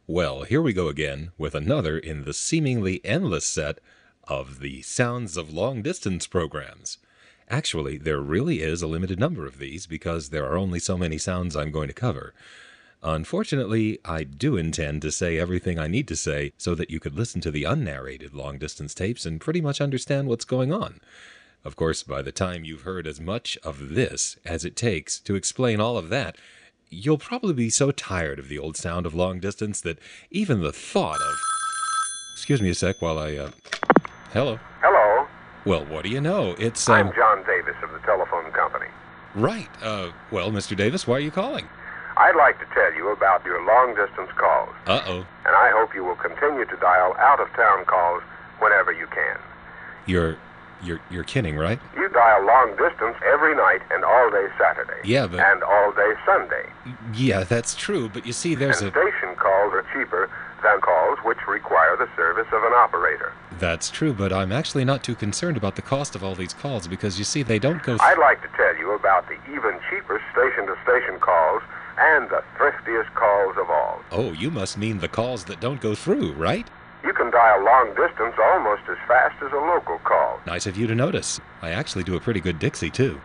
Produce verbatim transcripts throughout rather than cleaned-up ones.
Well, here we go again with another in the seemingly endless set of the Sounds of Long Distance programs. Actually, there really is a limited number of these because there are only so many sounds I'm going to cover. Unfortunately, I do intend to say everything I need to say so that you could listen to the unnarrated long-distance tapes and pretty much understand what's going on. Of course, by the time you've heard as much of this as it takes to explain all of that, you'll probably be so tired of the old sound of long distance that even the thought of... Excuse me a sec while I, uh... Hello? Hello. Well, what do you know? It's, I'm um... John Davis of the telephone company. Right. Uh, well, Mister Davis, why are you calling? I'd like to tell you about your long-distance calls. Uh-oh. And I hope you will continue to dial out-of-town calls whenever you can. You're... You're, you're kidding, right? You dial long distance every night and all day Saturday. Yeah, but... And all day Sunday. Yeah, that's true, but you see, there's and a... station calls are cheaper than calls which require the service of an operator. That's true, but I'm actually not too concerned about the cost of all these calls because, you see, they don't go... Th- I'd like to tell you about the even cheaper station-to-station calls and the thriftiest calls of all. Oh, you must mean the calls that don't go through, right? You can dial long distance almost as fast as a local call. Nice of you to notice. I actually do a pretty good Dixie, too.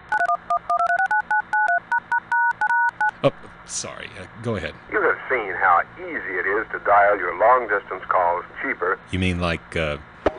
Oh, sorry. Uh, go ahead. You have seen how easy it is to dial your long distance calls cheaper. You mean like, uh...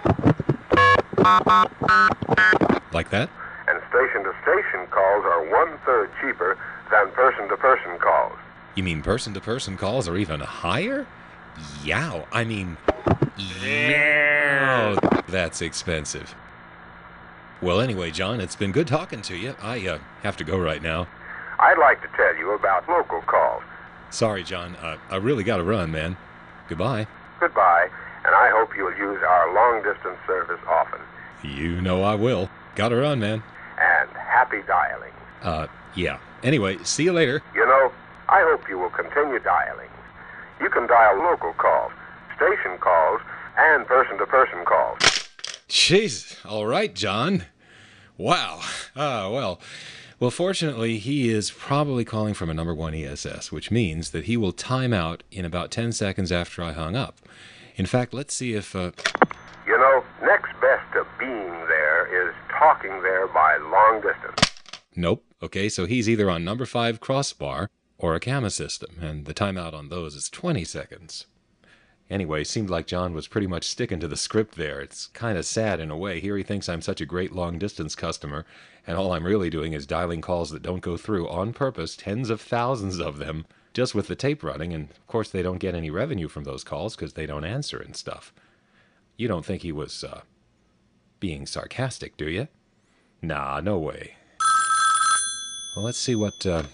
like that? And station-to-station calls are one-third cheaper than person-to-person calls. You mean person-to-person calls are even higher? Yow. I mean... Yeah, that's expensive. Well, anyway, John, it's been good talking to you. I uh, have to go right now. I'd like to tell you about local calls. Sorry, John. Uh, I really got to run, man. Goodbye. Goodbye, and I hope you'll use our long-distance service often. You know I will. Got to run, man. And happy dialing. Uh, yeah. Anyway, see you later. You know, I hope you will continue dialing. You can dial local calls, station calls, and person-to-person calls. Jeez. All right, John. Wow. Ah, well. Well, fortunately, he is probably calling from a number one E S S, which means that he will time out in about ten seconds after I hung up. In fact, let's see if... Uh... You know, next best to being there is talking there by long distance. Nope. Okay, so he's either on number five crossbar or a Kama system, and the timeout on those is twenty seconds. Anyway, seemed like John was pretty much sticking to the script there. It's kind of sad in a way. Here he thinks I'm such a great long-distance customer, and all I'm really doing is dialing calls that don't go through on purpose, tens of thousands of them, just with the tape running, and of course they don't get any revenue from those calls because they don't answer and stuff. You don't think he was, uh, being sarcastic, do you? Nah, no way. Well, let's see what, uh...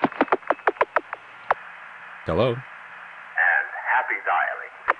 Hello? And happy dialing.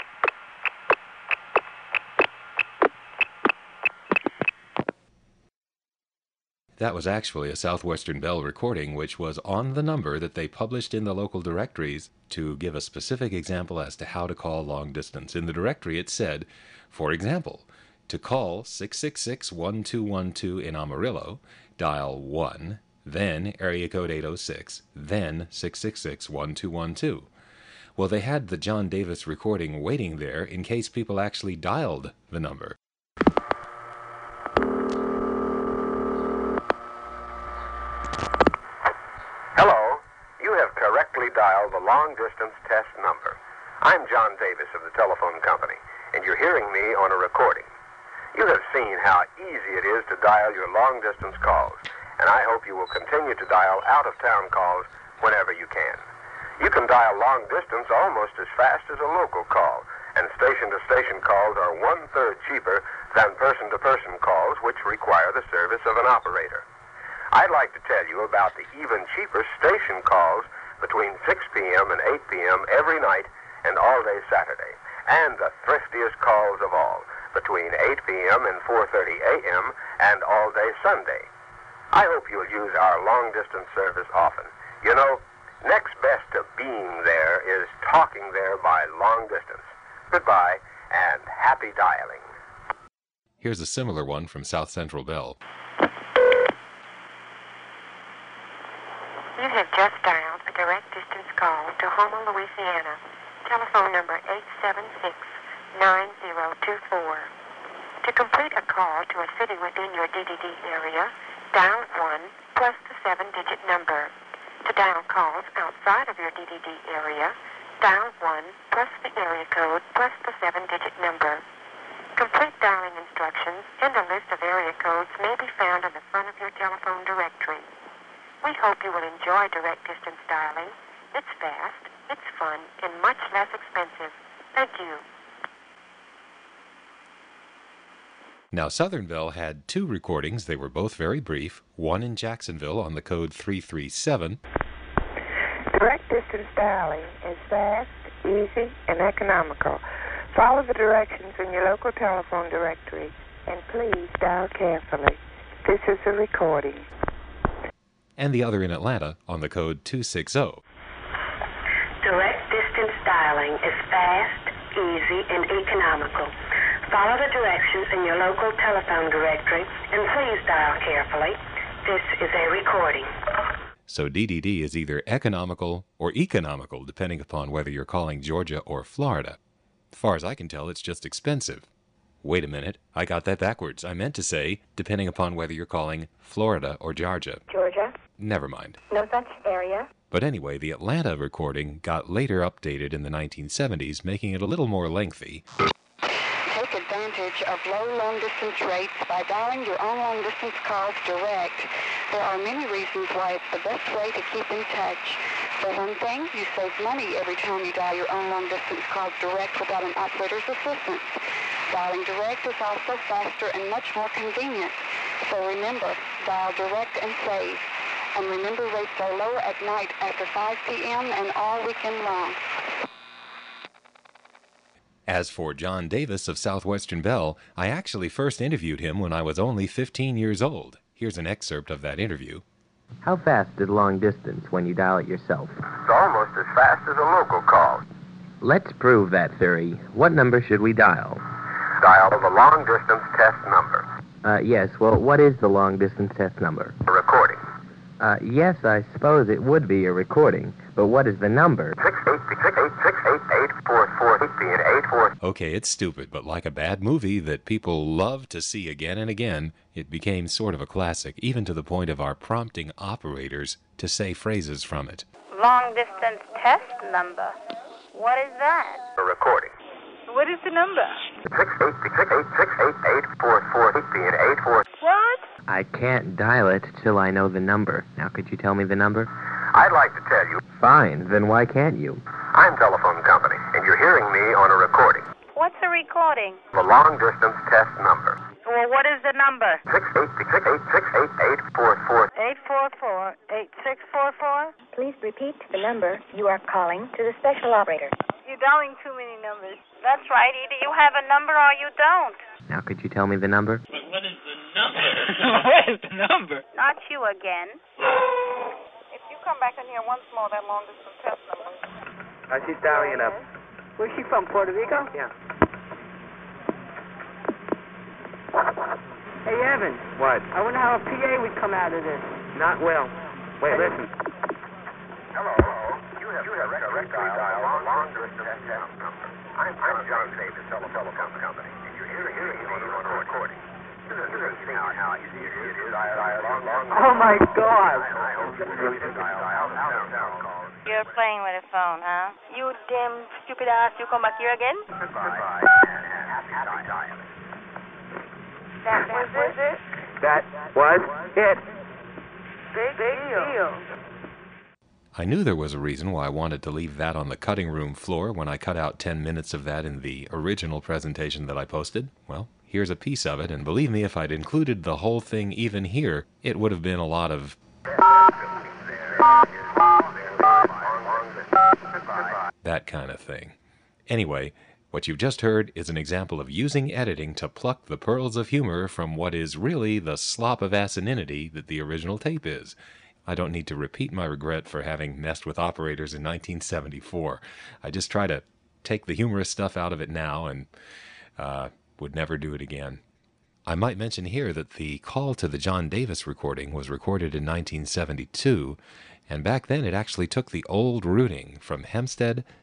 That was actually a Southwestern Bell recording, which was on the number that they published in the local directories to give a specific example as to how to call long distance. In the directory it said, for example, to call six six six, one two one two in Amarillo, dial one, then area code eight oh six, then six six six, one two one two. Well, they had the John Davis recording waiting there in case people actually dialed the number. Hello. You have correctly dialed the long-distance test number. I'm John Davis of the telephone company, and you're hearing me on a recording. You have seen how easy it is to dial your long-distance calls, and I hope you will continue to dial out-of-town calls whenever you can. You can dial long distance almost as fast as a local call, and station-to-station calls are one-third cheaper than person-to-person calls, which require the service of an operator. I'd like to tell you about the even cheaper station calls between six p.m. and eight p.m. every night and all day Saturday, and the thriftiest calls of all between eight p.m. and four thirty a.m. and all day Sunday. I hope you'll use our long-distance service often. You know, next best to being there is talking there by long distance. Goodbye, and happy dialing. Here's a similar one from South Central Bell. You have just dialed a direct distance call to Houma, Louisiana. telephone number eight seven six, nine zero two four. To complete a call to a city within your D D D area, dial one plus the seven-digit number. To dial calls outside of your D D D area, dial one plus the area code plus the seven-digit number. Complete dialing instructions and a list of area codes may be found on the front of your telephone directory. We hope you will enjoy direct distance dialing. It's fast, it's fun, and much less expensive. Thank you. Now, Southern Bell had two recordings. They were both very brief, one in Jacksonville on the code three three seven. Direct distance dialing is fast, easy, and economical. Follow the directions in your local telephone directory, and please dial carefully. This is a recording. And the other in Atlanta on the code two six zero. Direct distance dialing is fast, easy, and economical. Follow the directions in your local telephone directory, and please dial carefully. This is a recording. So D D D is either economical or economical, depending upon whether you're calling Georgia or Florida. As far as I can tell, it's just expensive. Wait a minute, I got that backwards. I meant to say, depending upon whether you're calling Florida or Georgia. Georgia? Never mind. No such area? But anyway, the Atlanta recording got later updated in the nineteen seventies, making it a little more lengthy. Take advantage of low long-distance rates by dialing your own long-distance calls direct. There are many reasons why it's the best way to keep in touch. For one thing, you save money every time you dial your own long-distance calls direct without an operator's assistance. Dialing direct is also faster and much more convenient. So remember, dial direct and save. And remember, rates are lower at night after five p.m. and all weekend long. As for John Davis of Southwestern Bell, I actually first interviewed him when I was only fifteen years old. Here's an excerpt of that interview. How fast is long distance when you dial it yourself? It's almost as fast as a local call. Let's prove that theory. What number should we dial? Dial the long distance test number. Uh, yes, well, what is the long distance test number? A recording. Uh, yes, I suppose it would be a recording, but what is the number? Six eight six eight six eight eight four four eight eight four. Okay, it's stupid, but like a bad movie that people love to see again and again, it became sort of a classic, even to the point of our prompting operators to say phrases from it. Long distance test number. What is that? A recording. What is the number? Six eight six eight six eight eight four four eight four. What? I can't dial it till I know the number. Now, could you tell me the number? I'd like to tell you. Fine, then why can't you? I'm Telephone Company, and you're hearing me on a recording. What's a recording? The long distance test number. Well, what is the number? Six eight six eight six eight eight four four. Eight four four eight six four four. Please repeat the number you are calling to the special operator. You're dialing too many numbers. That's right. Either you have a number or you don't. Now, could you tell me the number? But what is the number? What is the number? Not you again. If you come back in here once more, that long distance test number. Uh, she's dialing it up. Where's she from, Puerto Rico? Yeah. Hey, Evan. What? I wonder how a P A would come out of this. Not well. Wait, listen. Hello. You have, you have correctly dialed the long distance test number. I'm, I'm John Davis, Telephone Company, and you're hearing me on a recording. You have seen how easy it is to dial long, long. Oh, my God. I hope you really did dial out of calls. You're playing with a phone, huh? You damn stupid ass. You come back here again? Goodbye, and happy dialing. That was it? That was it. Big, big deal. I knew there was a reason why I wanted to leave that on the cutting room floor when I cut out ten minutes of that in the original presentation that I posted. Well, here's a piece of it, and believe me, if I'd included the whole thing even here, it would have been a lot of that kind of thing. Anyway, what you've just heard is an example of using editing to pluck the pearls of humor from what is really the slop of asininity that the original tape is. I don't need to repeat my regret for having messed with operators in nineteen seventy-four. I just try to take the humorous stuff out of it now and uh, would never do it again. I might mention here that the call to the John Davis recording was recorded in nineteen seventy-two, and back then it actually took the old routing from Hempstead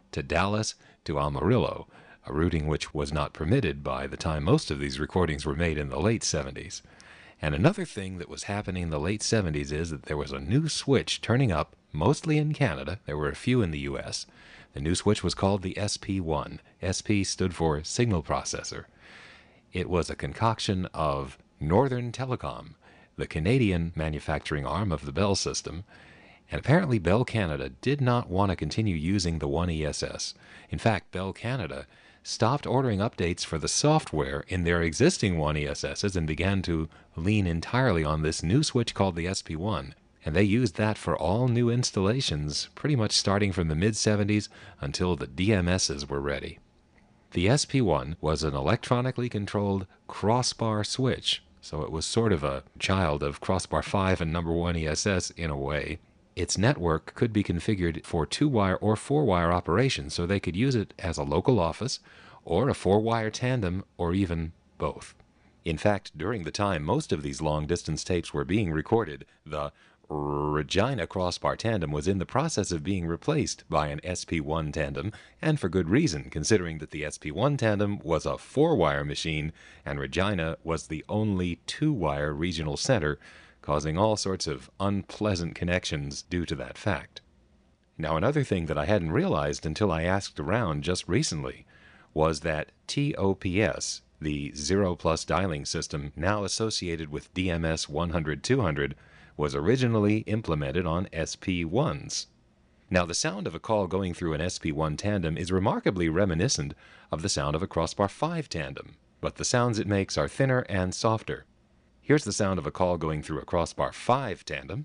to Dallas to Amarillo, a routing which was not permitted by the time most of these recordings were made in the late seventies. And another thing that was happening in the late seventies is that there was a new switch turning up, mostly in Canada. There were a few in the U S. The new switch was called the S P one. S P stood for Signal Processor. It was a concoction of Northern Telecom, the Canadian manufacturing arm of the Bell system, and apparently Bell Canada did not want to continue using the one E S S. In fact, Bell Canada stopped ordering updates for the software in their existing one E S Ss and began to lean entirely on this new switch called the S P one. And they used that for all new installations, pretty much starting from the mid seventies until the D M Ss were ready. The S P one was an electronically controlled crossbar switch, so it was sort of a child of crossbar five and number one E S S in a way. Its network could be configured for two-wire or four-wire operation, so they could use it as a local office, or a four-wire tandem, or even both. In fact, during the time most of these long-distance tapes were being recorded, the Regina crossbar tandem was in the process of being replaced by an S P one tandem, and for good reason, considering that the S P one tandem was a four-wire machine, and Regina was the only two-wire regional center, causing all sorts of unpleasant connections due to that fact. Now, another thing that I hadn't realized until I asked around just recently was that T O P S, the zero-plus dialing system now associated with D M S one hundred two hundred, was originally implemented on S P ones. Now, the sound of a call going through an S P one tandem is remarkably reminiscent of the sound of a crossbar five tandem, but the sounds it makes are thinner and softer. Here's the sound of a call going through a crossbar five tandem.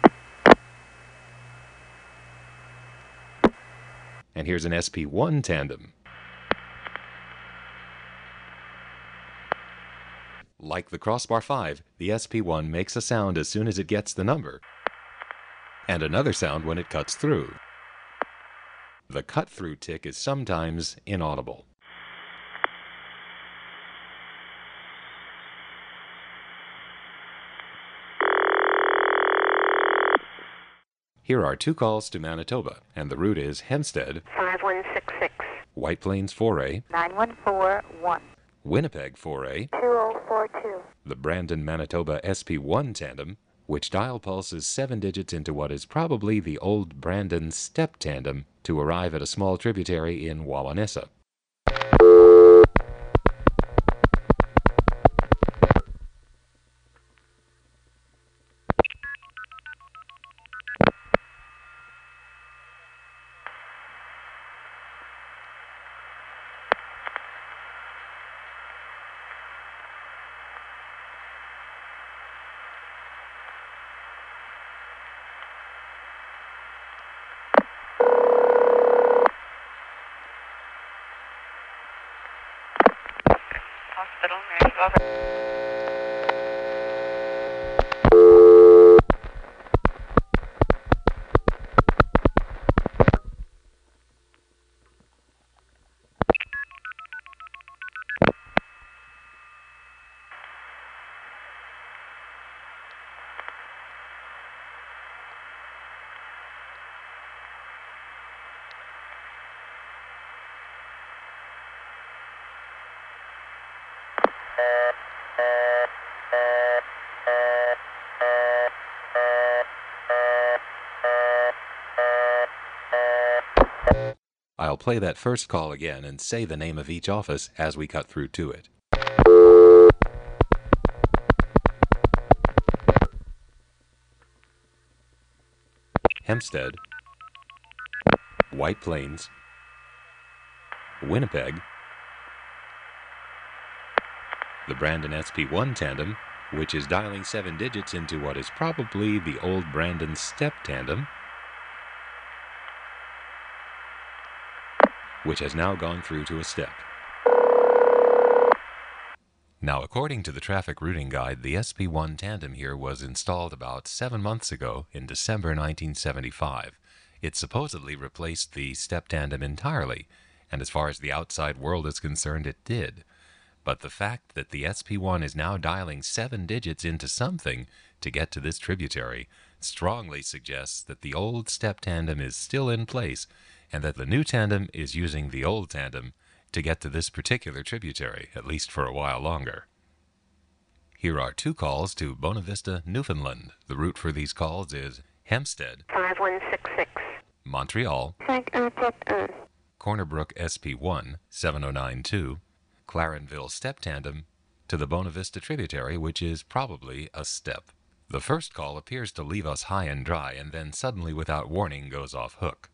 And here's an S P one tandem. Like the crossbar five, the S P one makes a sound as soon as it gets the number, and another sound when it cuts through. The cut-through tick is sometimes inaudible. Here are two calls to Manitoba, and the route is Hempstead, five one six six, White Plains four A, nine one four one, Winnipeg four A, two oh four two. the Brandon, Manitoba S P one tandem, which dial pulses seven digits into what is probably the old Brandon step tandem to arrive at a small tributary in Wawanesa. Hospital, Mary. I'll play that first call again and say the name of each office as we cut through to it. Hempstead, White Plains, Winnipeg, the Brandon S P one tandem, which is dialing seven digits into what is probably the old Brandon step tandem, which has now gone through to a step. Now, according to the traffic routing guide, the S P one tandem here was installed about seven months ago in December nineteen seventy-five. It supposedly replaced the step tandem entirely, and as far as the outside world is concerned, it did. But the fact that the S P one is now dialing seven digits into something to get to this tributary strongly suggests that the old step tandem is still in place and that the new tandem is using the old tandem to get to this particular tributary, at least for a while longer. Here are two calls to Bona Vista, Newfoundland. The route for these calls is Hempstead, five one six six. Montreal, Corner Brook S P one, seven oh nine two, Clarenville Step Tandem, to the Bona Vista tributary, which is probably a step. The first call appears to leave us high and dry, and then suddenly, without warning, goes off hook.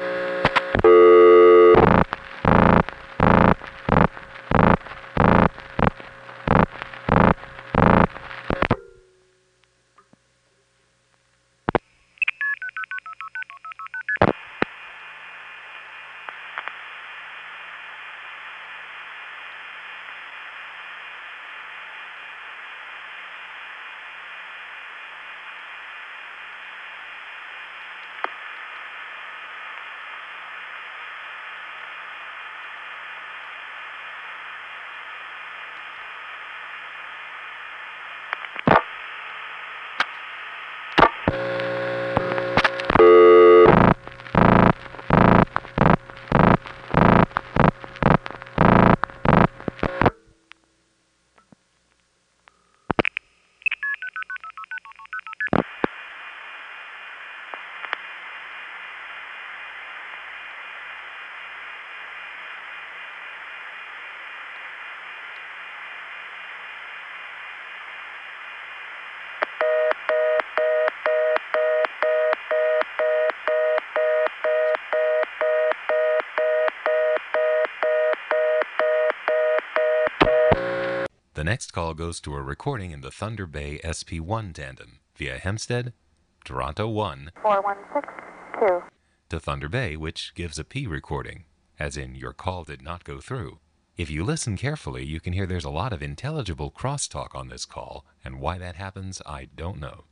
The next call goes to a recording in the Thunder Bay S P one tandem via Hempstead, Toronto one, four one six two. to Thunder Bay, which gives a P recording, as in your call did not go through. If you listen carefully, you can hear there's a lot of intelligible crosstalk on this call, and why that happens, I don't know.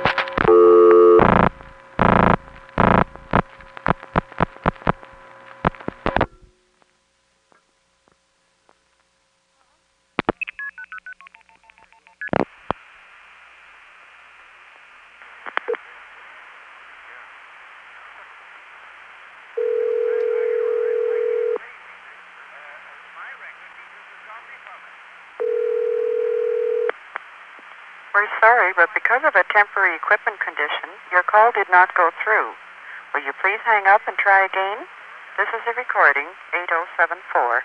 We're sorry, but because of a temporary equipment condition, your call did not go through. Will you please hang up and try again? This is a recording, eight oh seven four.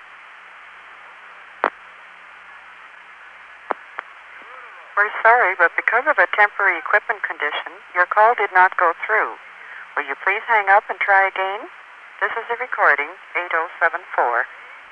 We're sorry, but because of a temporary equipment condition, your call did not go through. Will you please hang up and try again? This is a recording, eight oh seven four.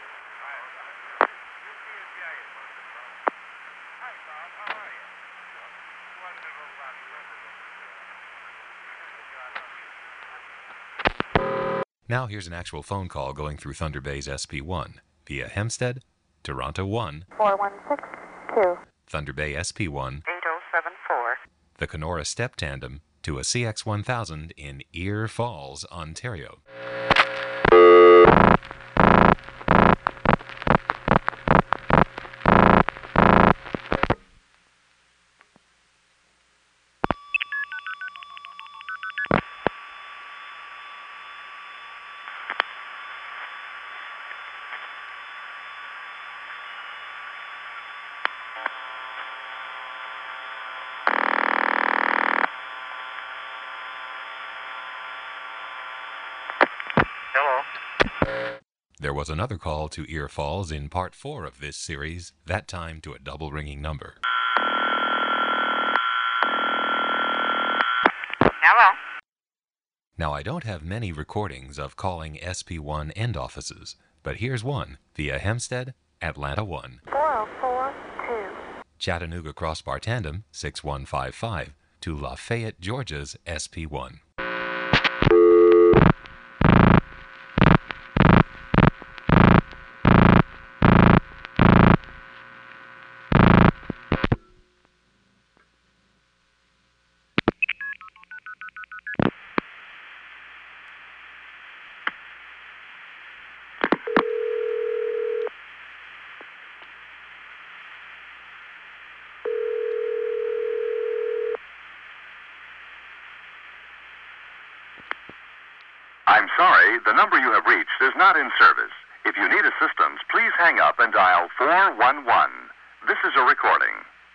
Now here's an actual phone call going through Thunder Bay's S P one via Hempstead, Toronto one, four one six two. Thunder Bay S P one, eight oh seven four. the Kenora Step Tandem, to a C X one thousand in Ear Falls, Ontario. Hello. There was another call to Ear Falls in part four of this series, that time to a double ringing number. Hello. Now, I don't have many recordings of calling S P one end offices, but here's one via Hempstead, Atlanta one, four oh four two. Chattanooga Crossbar Tandem six one five five, to Lafayette, Georgia's S P one. I'm sorry, the number you have reached is not in service. If you need assistance, please hang up and dial four one one. This is a recording.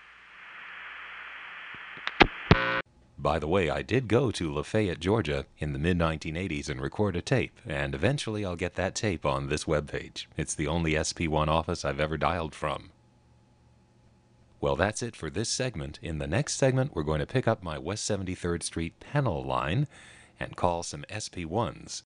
By the way, I did go to Lafayette, Georgia in the mid nineteen eighties and record a tape, and eventually I'll get that tape on this webpage. It's the only S P one office I've ever dialed from. Well, that's it for this segment. In the next segment, we're going to pick up my West seventy-third Street panel line and call some S P ones.